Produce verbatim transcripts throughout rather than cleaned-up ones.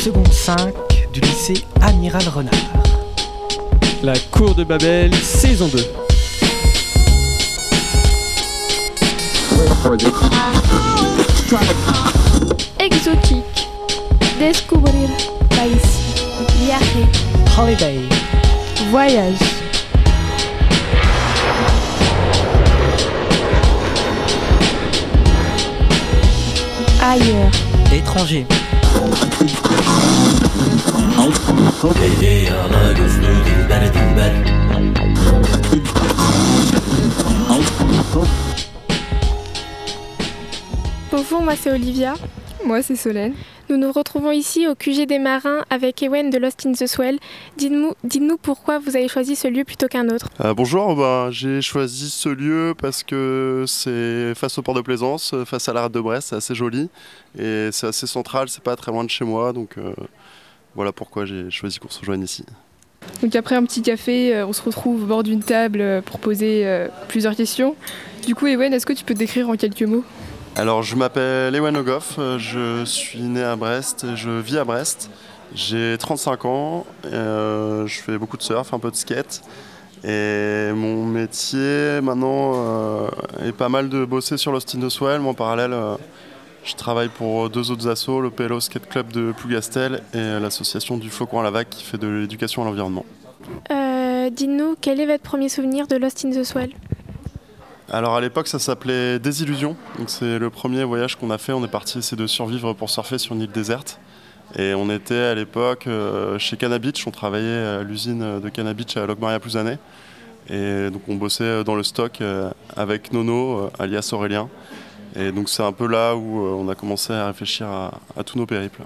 seconde cinq du lycée Amiral Renard. La cour de Babel, saison deux. Exotique. Descubrir país. Viaje. Holiday. Voyage. Ailleurs. Étranger. Bonjour, moi c'est Olivia. Moi c'est Solène. Nous nous retrouvons ici au Q G des Marins avec Ewen de Lost in the Swell. Dites-nous, dites-nous pourquoi vous avez choisi ce lieu plutôt qu'un autre. Euh, bonjour, bah, j'ai choisi ce lieu parce que c'est face au port de Plaisance, face à la rade de Brest, c'est assez joli et c'est assez central, c'est pas très loin de chez moi, donc euh, voilà pourquoi j'ai choisi qu'on se rejoigne ici. Donc après un petit café, euh, on se retrouve au bord d'une table euh, pour poser euh, plusieurs questions. Du coup Ewen, est-ce que tu peux te décrire en quelques mots ? Alors je m'appelle Ewen Ogoff, je suis né à Brest, je vis à Brest, j'ai trente-cinq ans, euh, je fais beaucoup de surf, un peu de skate et mon métier maintenant euh, est pas mal de bosser sur Lost in the Swell, mais en parallèle euh, je travaille pour deux autres assos, le P L O Skate Club de Plougastel et l'association du Faucon à la Vague qui fait de l'éducation à l'environnement. Euh, dites-nous, quel est votre premier souvenir de Lost in the Swell ? Alors à l'époque ça s'appelait Désillusion, donc c'est le premier voyage qu'on a fait, on est parti essayer de survivre pour surfer sur une île déserte et on était à l'époque euh, chez Canna Beach, on travaillait à l'usine de Canna Beach à Locmaria-Plouzané et donc on bossait dans le stock euh, avec Nono, euh, alias Aurélien, et donc c'est un peu là où euh, on a commencé à réfléchir à, à tous nos périples.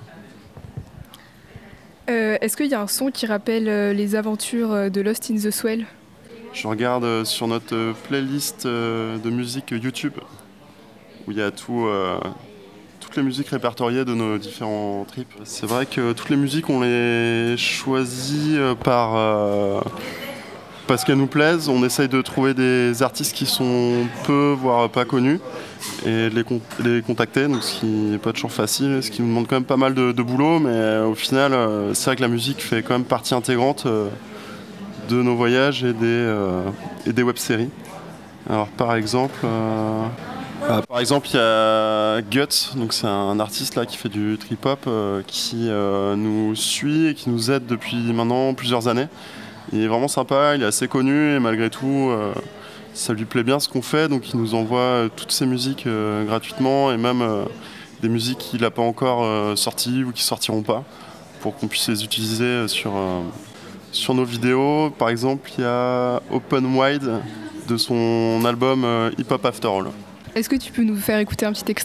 Euh, est-ce qu'il y a un son qui rappelle euh, les aventures de Lost in the Swell ? Je regarde sur notre playlist de musique YouTube où il y a tout, euh, toutes les musiques répertoriées de nos différents trips. C'est vrai que toutes les musiques on les choisit par, euh, parce qu'elles nous plaisent. On essaye de trouver des artistes qui sont peu voire pas connus et de les, con- les contacter, donc ce qui n'est pas toujours facile, ce qui nous demande quand même pas mal de, de boulot, mais au final euh, c'est vrai que la musique fait quand même partie intégrante euh, de nos voyages et des, euh, et des web-séries. Alors par exemple, euh, euh, par exemple il y a Guts, donc c'est un artiste là qui fait du trip-hop euh, qui euh, nous suit et qui nous aide depuis maintenant plusieurs années. Il est vraiment sympa, il est assez connu et malgré tout euh, ça lui plaît bien ce qu'on fait, donc il nous envoie euh, toutes ses musiques euh, gratuitement et même euh, des musiques qu'il n'a pas encore euh, sorties ou qui sortiront pas pour qu'on puisse les utiliser euh, sur... Euh, Sur nos vidéos, par exemple, il y a Open Wide de son album euh, Hip Hop After All. Est-ce que tu peux nous faire écouter un petit extrait ?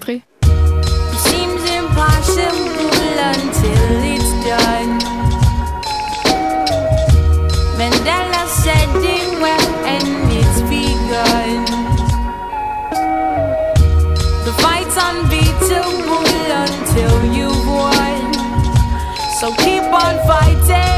So keep on fighting.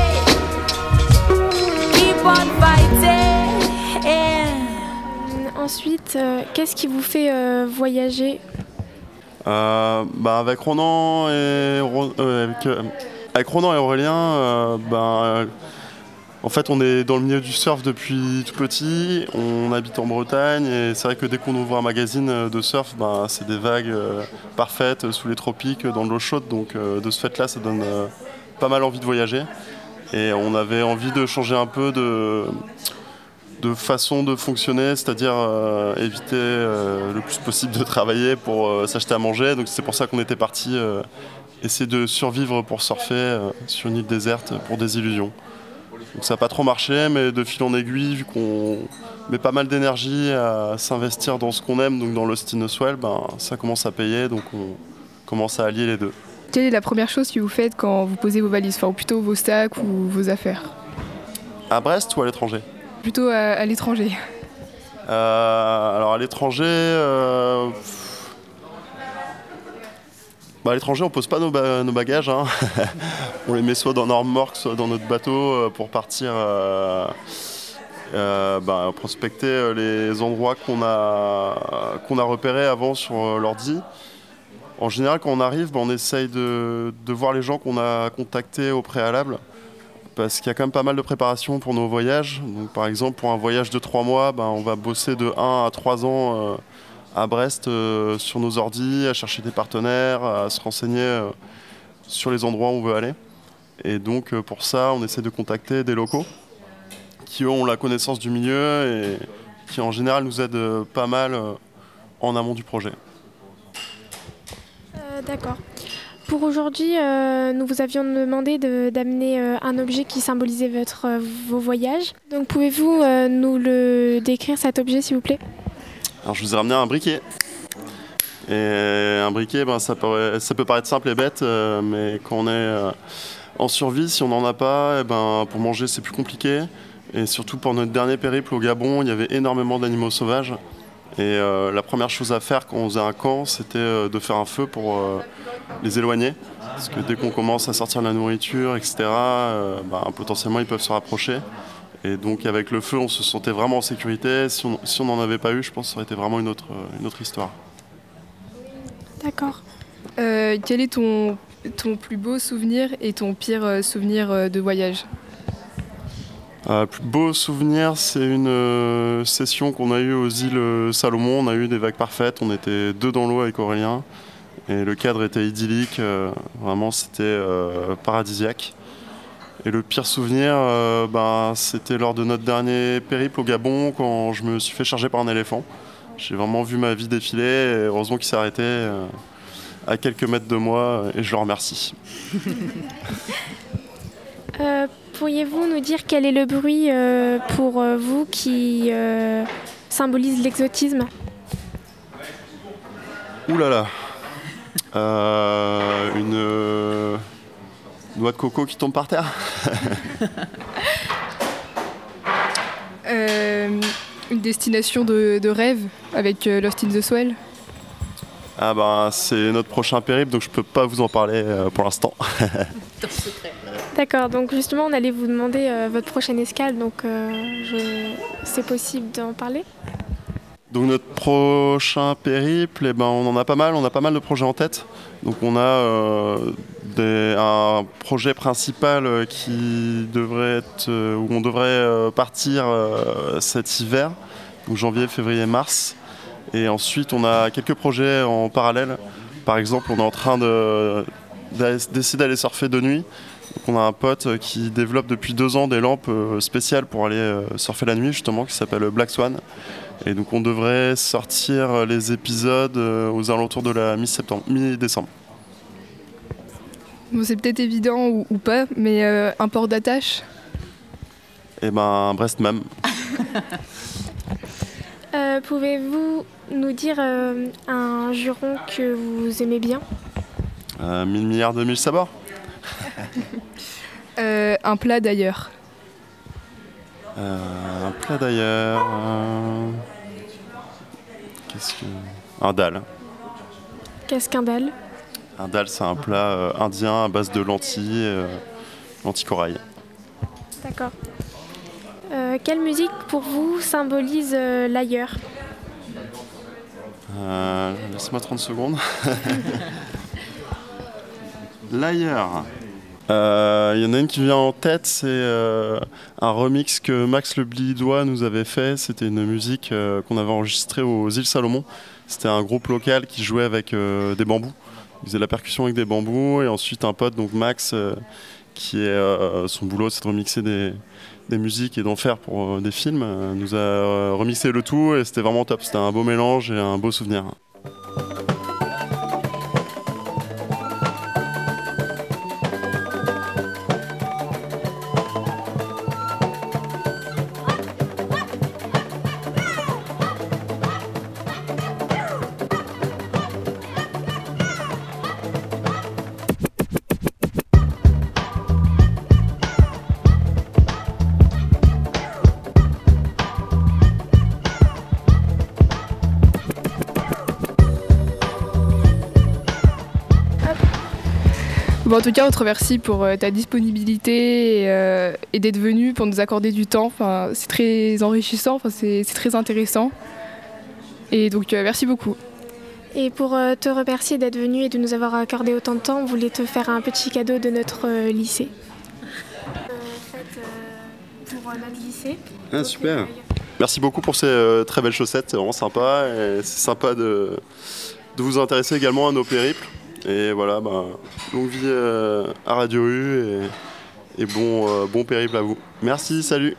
Ensuite, euh, qu'est-ce qui vous fait euh, voyager ? euh, bah avec Ronan et euh, avec, euh, avec Ronan et Aurélien, euh, bah, en fait on est dans le milieu du surf depuis tout petit, on habite en Bretagne et c'est vrai que dès qu'on ouvre un magazine de surf, bah, c'est des vagues euh, parfaites sous les tropiques, dans de l'eau chaude, donc euh, de ce fait-là ça donne euh, pas mal envie de voyager. Et on avait envie de changer un peu de, de façon de fonctionner, c'est-à-dire euh, éviter euh, le plus possible de travailler pour euh, s'acheter à manger. Donc c'est pour ça qu'on était parti euh, essayer de survivre pour surfer euh, sur une île déserte pour Désillusion. Donc ça n'a pas trop marché, mais de fil en aiguille, vu qu'on met pas mal d'énergie à s'investir dans ce qu'on aime, donc dans Lost in the Swell, ben, ça commence à payer, donc on commence à allier les deux. Quelle est la première chose que vous faites quand vous posez vos valises, enfin ou plutôt vos stacks ou vos affaires ? À Brest ou à l'étranger ? Plutôt à, à l'étranger. Euh, alors à l'étranger, euh, bah à l'étranger on pose pas nos, ba- nos bagages, hein. On les met soit dans nos remorques, soit dans notre bateau euh, pour partir euh, euh, bah, prospecter les endroits qu'on a, qu'on a repérés avant sur l'ordi. En général, quand on arrive, ben, on essaye de, de voir les gens qu'on a contactés au préalable, parce qu'il y a quand même pas mal de préparation pour nos voyages. Donc, par exemple, pour un voyage de trois mois, ben, on va bosser de un à trois ans euh, à Brest euh, sur nos ordis, à chercher des partenaires, à se renseigner euh, sur les endroits où on veut aller. Et donc, euh, pour ça, on essaie de contacter des locaux qui ont la connaissance du milieu et qui, en général, nous aident euh, pas mal euh, en amont du projet. Euh, D'accord. Pour aujourd'hui, euh, nous vous avions demandé de, d'amener euh, un objet qui symbolisait votre, euh, vos voyages. Donc pouvez-vous euh, nous le décrire, cet objet, s'il vous plaît? Alors, je vous ai ramené un briquet. Et un briquet, ben, ça, paraît, ça peut paraître simple et bête, euh, mais quand on est euh, en survie, si on n'en a pas, eh ben, pour manger, c'est plus compliqué. Et surtout pour notre dernier périple au Gabon, il y avait énormément d'animaux sauvages. Et euh, la première chose à faire quand on faisait un camp, c'était euh, de faire un feu pour euh, les éloigner. Parce que dès qu'on commence à sortir de la nourriture, et cetera, euh, bah, potentiellement ils peuvent se rapprocher. Et donc avec le feu, on se sentait vraiment en sécurité. Si on si on n'en avait pas eu, je pense que ça aurait été vraiment une autre, une autre histoire. D'accord. Euh, quel est ton, ton plus beau souvenir et ton pire euh, souvenir euh, de voyage? Le euh, plus beau souvenir, c'est une euh, session qu'on a eue aux îles Salomon. On a eu des vagues parfaites, on était deux dans l'eau avec Aurélien. Et le cadre était idyllique, euh, vraiment c'était euh, paradisiaque. Et le pire souvenir, euh, ben, c'était lors de notre dernier périple au Gabon, quand je me suis fait charger par un éléphant. J'ai vraiment vu ma vie défiler, et heureusement qu'il s'est arrêté euh, à quelques mètres de moi, et je le remercie. Euh, pourriez-vous nous dire quel est le bruit euh, pour euh, vous qui euh, symbolise l'exotisme? Ouh là là euh, Une euh, noix de coco qui tombe par terre. euh, Une destination de, de rêve avec euh, Lost in the Swell? Ah ben, c'est notre prochain périple, donc je peux pas vous en parler euh, pour l'instant. D'accord, donc justement on allait vous demander euh, votre prochaine escale, donc euh, je... c'est possible d'en parler? Donc notre prochain périple, eh ben, on en a pas mal, on a pas mal de projets en tête. Donc on a euh, des, un projet principal euh, qui devrait être, euh, où on devrait euh, partir euh, cet hiver, donc janvier, février, mars. Et ensuite on a quelques projets en parallèle. Par exemple, on est en train de, d'essayer d'aller surfer de nuit. Donc on a un pote qui développe depuis deux ans des lampes spéciales pour aller surfer la nuit, justement, qui s'appelle Black Swan. Et donc on devrait sortir les épisodes aux alentours de la mi-septembre, mi-décembre. Bon, c'est peut-être évident ou, ou pas, mais euh, un port d'attache? Et ben Brest même. euh, Pouvez-vous nous dire euh, un juron que vous aimez bien? euh, mille milliards de mille sabords. euh, Un plat d'ailleurs. Euh, un plat d'ailleurs. Euh... Qu'est-ce que. Un dal. Qu'est-ce qu'un dal? Un dal, c'est un plat euh, indien à base de lentilles, euh, lentilles corail. D'accord. Euh, quelle musique pour vous symbolise euh, l'ailleurs? euh, Laisse-moi trente secondes. L'ailleurs. Il euh, y en a une qui vient en tête, c'est euh, un remix que Max le Blidois nous avait fait. C'était une musique euh, qu'on avait enregistrée aux îles Salomon. C'était un groupe local qui jouait avec euh, des bambous. Il faisait de la percussion avec des bambous, et ensuite un pote, donc Max, euh, qui est euh, son boulot, c'est de remixer des, des musiques et d'en faire pour euh, des films, euh, nous a euh, remixé le tout, et c'était vraiment top. C'était un beau mélange et un beau souvenir. Bon, en tout cas, on te remercie pour euh, ta disponibilité et, euh, et d'être venu pour nous accorder du temps. Enfin, c'est très enrichissant, enfin, c'est, c'est très intéressant. Et donc, euh, merci beaucoup. Et pour euh, te remercier d'être venu et de nous avoir accordé autant de temps, on voulait te faire un petit cadeau de notre euh, lycée. Euh, fait, euh, pour euh, notre lycée. Ah, super. Merci beaucoup pour ces euh, très belles chaussettes, c'est vraiment sympa. Et c'est sympa de, de vous intéresser également à nos périples. Et voilà, bah, longue vie euh, à Radio U et, et bon, euh, bon périple à vous. Merci, salut.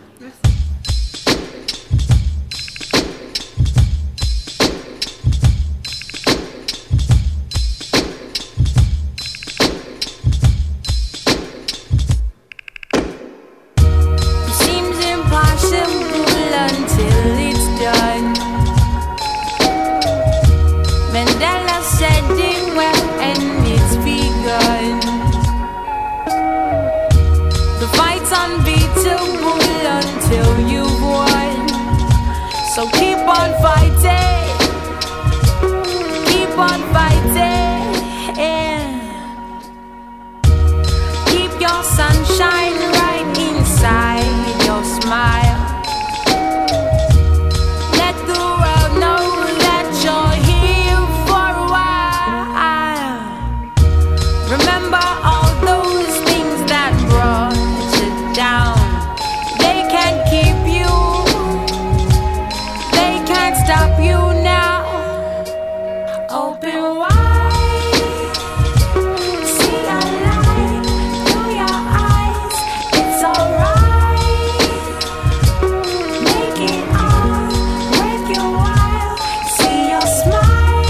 So keep on fighting, keep on fighting, yeah. Keep your sunshine right inside your smile. Let the world know that you're here for a while. Remember all those things that brought you down. They can't keep you, stop you now. Open wide, see a light through your eyes. It's alright, make it all worth your while. See your smile,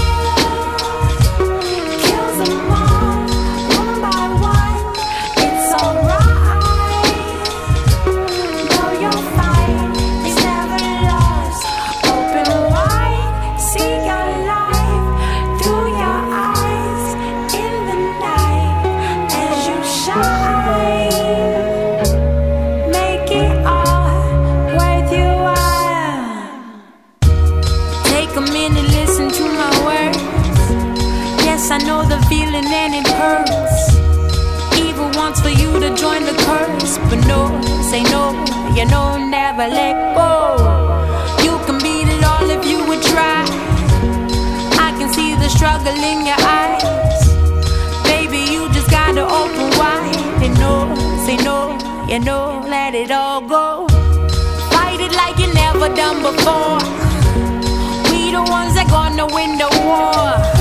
kills them all, one by one. It's alright, know your fight is never lost. Open wide, see your life through your eyes in the night as you shine. Make it all worth your while. Take a minute, listen to my words. Yes, I know the feeling and it hurts. Evil wants for you to join the curse, but no, say no, you know, never let go. You can beat it all if you would try. I can see the struggle in your eyes. Baby, you just gotta open wide and no, say no, you know, let it all go. Fight it like you never done before. We the ones that gonna win the war.